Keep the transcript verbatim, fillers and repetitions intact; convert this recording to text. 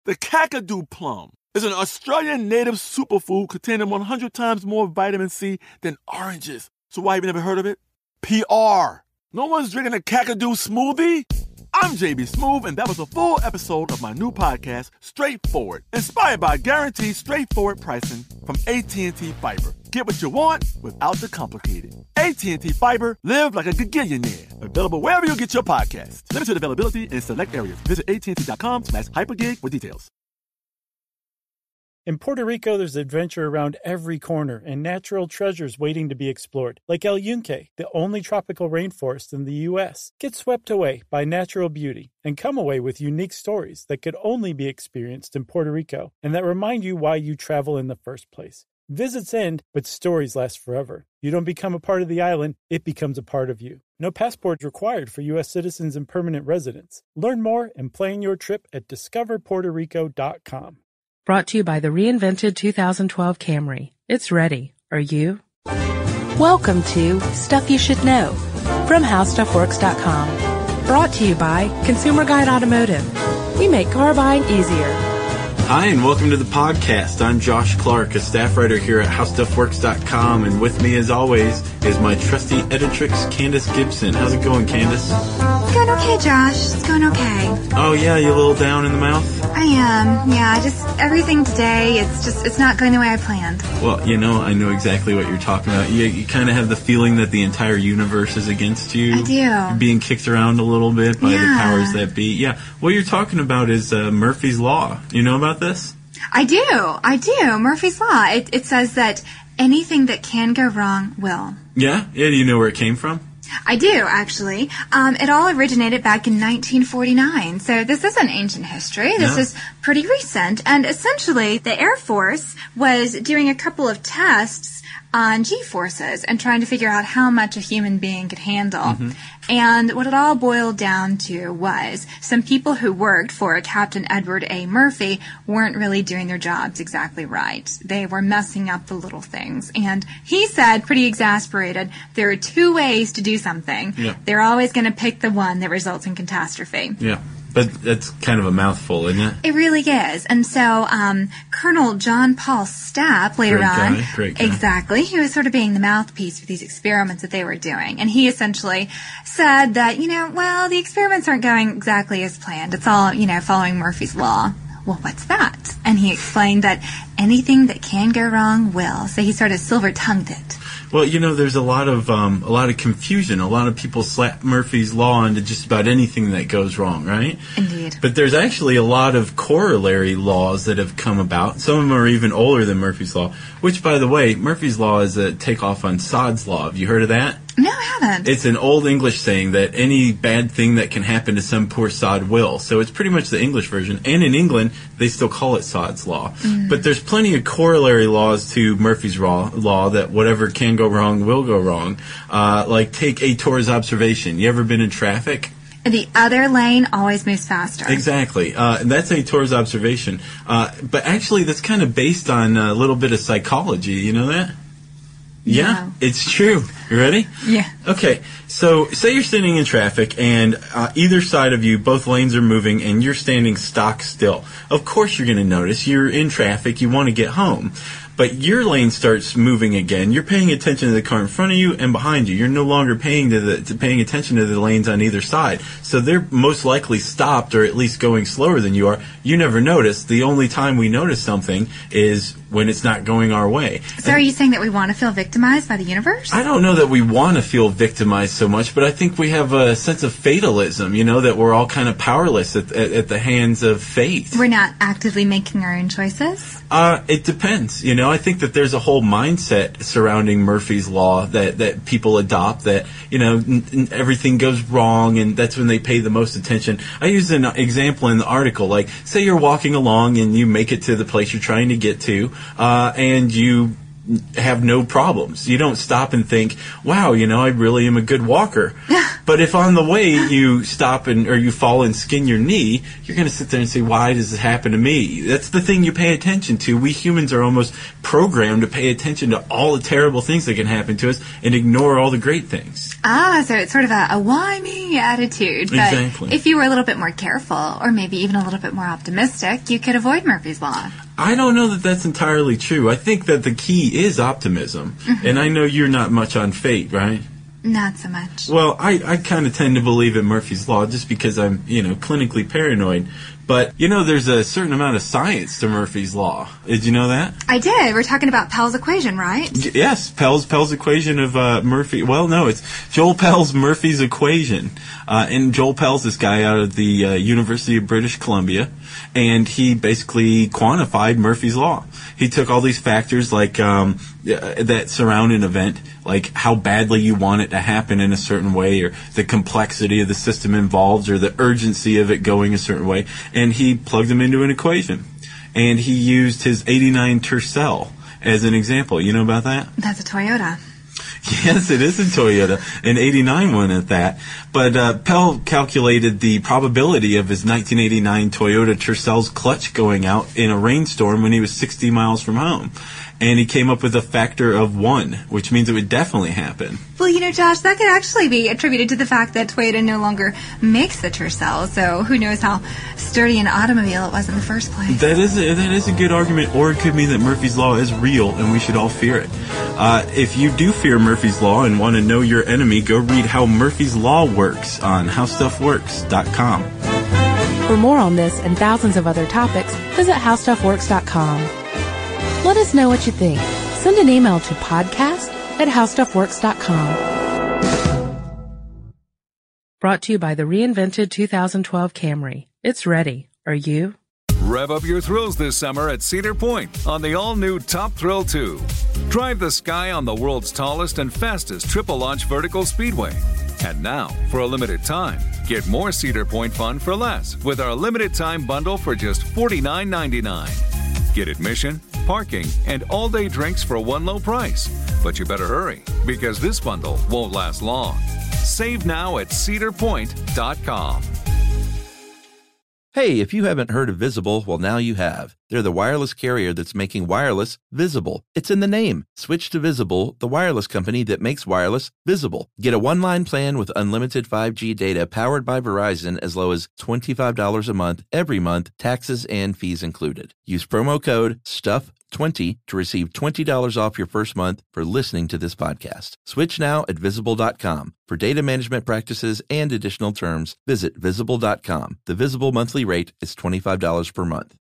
The Kakadu plum is an Australian native superfood containing one hundred times more vitamin C than oranges. So why have you never heard of it? P R. No one's drinking a Kakadu smoothie? I'm J B Smoove, and that was a full episode of my new podcast, Straightforward, inspired by guaranteed straightforward pricing from A T and T Fiber. Get what you want without the complicated. A T and T Fiber, live like a gigillionaire. Available wherever you get your podcasts. Limited availability in select areas. Visit AT&T.com slash hypergig for details. In Puerto Rico, there's adventure around every corner and natural treasures waiting to be explored, like El Yunque, the only tropical rainforest in the U S Get swept away by natural beauty and come away with unique stories that could only be experienced in Puerto Rico and that remind you why you travel in the first place. Visits end, but stories last forever. You don't become a part of the island, it becomes a part of you. No passport required for U S citizens and permanent residents. Learn more and plan your trip at discover puerto rico dot com. Brought to you by the reinvented two thousand twelve Camry. It's ready. Are you? Welcome to Stuff You Should Know from how stuff works dot com. Brought to you by Consumer Guide Automotive. We make car buying easier. Hi, and welcome to the podcast. I'm Josh Clark, a staff writer here at how stuff works dot com, and with me, as always, is my trusty editrix, Candace Gibson. How's it going, Candace? It's going okay, Josh. It's going okay. Oh, yeah? You a little down in the mouth? I am. Yeah, just everything today, it's just, it's not going the way I planned. Well, you know, I know exactly what you're talking about. You, you kind of have the feeling that the entire universe is against you. I do. You're being kicked around a little bit by yeah. the powers that be. Yeah. What you're talking about is uh, Murphy's Law. You know about this? I do. I do. Murphy's Law. It, it says that anything that can go wrong will. Yeah? Yeah, do you know where it came from? I do, actually. Um, it all originated back in nineteen forty-nine, so this isn't ancient history. This No. is pretty recent, and essentially the Air Force was doing a couple of tests on G-forces and trying to figure out how much a human being could handle. Mm-hmm. And what it all boiled down to was some people who worked for Captain Edward A. Murphy weren't really doing their jobs exactly right. They were messing up the little things. And he said, pretty exasperated, there are two ways to do something. Yeah. They're always going to pick the one that results in catastrophe. Yeah. But that's kind of a mouthful, isn't it? It really is. And so um, Colonel John Paul Stapp later Great on, guy, great guy. exactly, he was sort of being the mouthpiece for these experiments that they were doing. And he essentially said that, you know, well, the experiments aren't going exactly as planned. It's all, you know, following Murphy's Law. Well, what's that? And he explained that anything that can go wrong will. So he sort of silver-tongued it. Well, you know, there's a lot of um, a lot of confusion. A lot of people slap Murphy's Law into just about anything that goes wrong, right? Indeed. But there's actually a lot of corollary laws that have come about. Some of them are even older than Murphy's Law, which, by the way, Murphy's Law is a takeoff on Sod's Law. Have you heard of that? No, I haven't. It's an old English saying that any bad thing that can happen to some poor sod will. So it's pretty much the English version. And in England, they still call it Sod's Law. Mm. But there's plenty of corollary laws to Murphy's Law, law that whatever can go wrong will go wrong. Uh, like take a Torres observation. You ever been in traffic? The other lane always moves faster. Exactly. Uh, and that's a Torres observation. Uh, but actually, that's kind of based on a little bit of psychology. You know that? Yeah, no. It's true. You ready? Yeah. Okay, so say you're standing in traffic and uh, either side of you, both lanes are moving and you're standing stock still. Of course you're going to notice you're in traffic, you want to get home. But your lane starts moving again. You're paying attention to the car in front of you and behind you. You're no longer paying to the to paying attention to the lanes on either side. So they're most likely stopped or at least going slower than you are. You never notice. The only time we notice something is when it's not going our way. So and are you saying that we want to feel victimized by the universe? I don't know that we want to feel victimized so much, but I think we have a sense of fatalism, you know, that we're all kind of powerless at, at, at the hands of fate. We're not actively making our own choices? Uh, it depends. You know, I think that there's a whole mindset surrounding Murphy's Law that, that people adopt that, you know, n- n- everything goes wrong and that's when they pay the most attention. I used an example in the article, like, say you're walking along and you make it to the place you're trying to get to, uh, and you have no problems. You don't stop and think, wow, you know, I really am a good walker. But if on the way you stop and or you fall and skin your knee, you're going to sit there and say, why does this happen to me? That's the thing you pay attention to. We humans are almost programmed to pay attention to all the terrible things that can happen to us and ignore all the great things. Ah, so it's sort of a, a why me attitude. But exactly. If you were a little bit more careful, or maybe even a little bit more optimistic, you could avoid Murphy's Law. I don't know that that's entirely true. I think that the key is optimism. Mm-hmm. And I know you're not much on fate, right? Not so much. Well, I, I kind of tend to believe in Murphy's Law just because I'm, you know, clinically paranoid. But, you know, there's a certain amount of science to Murphy's Law. Did you know that? I did. We're talking about Pell's equation, right? Y- yes, Pell's Pell's equation of uh, Murphy. Well, no, it's Joel Pell's Murphy's equation. Uh, and Joel Pell's this guy out of the uh, University of British Columbia, and he basically quantified Murphy's Law. He took all these factors like um, that surround an event, like how badly you want it to happen in a certain way, or the complexity of the system involved, or the urgency of it going a certain way, and he plugged them into an equation. And he used his eighty-nine Tercel as an example. You know about that? That's a Toyota. Yes, it is a Toyota, an eighty-nine one at that. But uh, Pell calculated the probability of his nineteen eighty-nine Toyota Tercel's clutch going out in a rainstorm when he was sixty miles from home. And he came up with a factor of one, which means it would definitely happen. Well, you know, Josh, that could actually be attributed to the fact that Toyota no longer makes the Tercel, so who knows how sturdy an automobile it was in the first place. That is a, that is a good argument, or it could mean that Murphy's Law is real and we should all fear it. Uh, if you do fear Murphy's Law and want to know your enemy, go read How Murphy's Law Works on how stuff works dot com. For more on this and thousands of other topics, visit how stuff works dot com. Let us know what you think. Send an email to podcast at how stuff works dot com. Brought to you by the reinvented two thousand twelve Camry. It's ready. Are you? Rev up your thrills this summer at Cedar Point on the all-new Top Thrill two. Drive the sky on the world's tallest and fastest triple-launch vertical speedway. And now, for a limited time, get more Cedar Point fun for less with our limited-time bundle for just forty-nine ninety-nine. Get admission, parking, and all-day drinks for one low price. But you better hurry, because this bundle won't last long. Save now at cedar point dot com. Hey, if you haven't heard of Visible, well, now you have. They're the wireless carrier that's making wireless visible. It's in the name. Switch to Visible, the wireless company that makes wireless visible. Get a one-line plan with unlimited five G data powered by Verizon as low as twenty-five dollars a month, every month, taxes and fees included. Use promo code stuff twenty to receive twenty dollars off your first month for listening to this podcast. Switch now at visible dot com. For data management practices and additional terms, visit visible dot com. The Visible monthly rate is twenty-five dollars per month.